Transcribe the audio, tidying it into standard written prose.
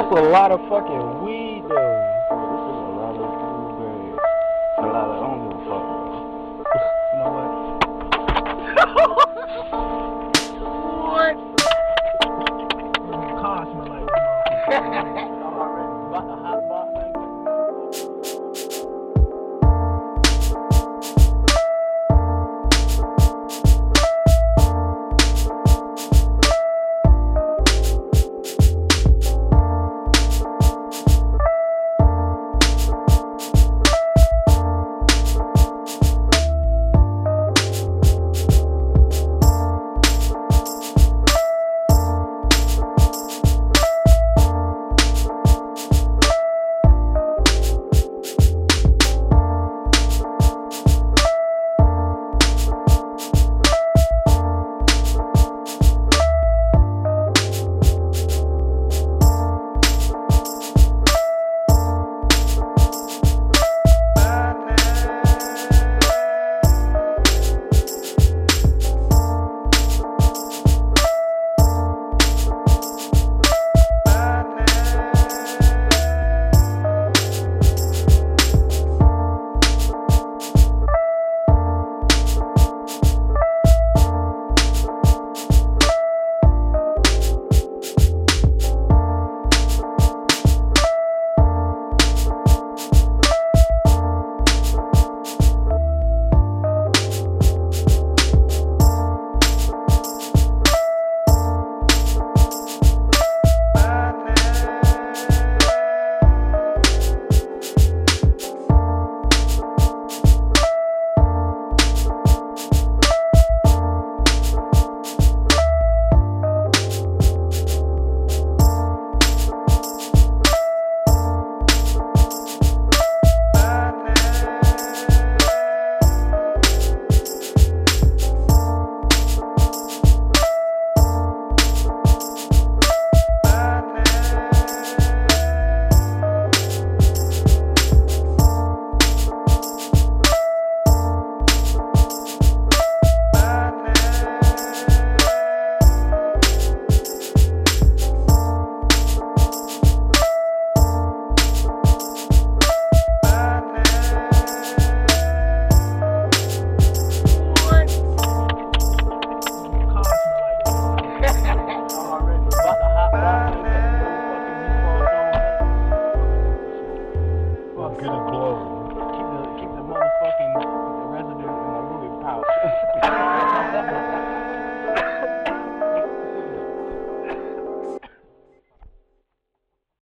That's a lot of fucking weed, though. This is a lot of blueberry. A lot of, I don't give a fuck, bro. You know what? What? Car smell like that motherfucker.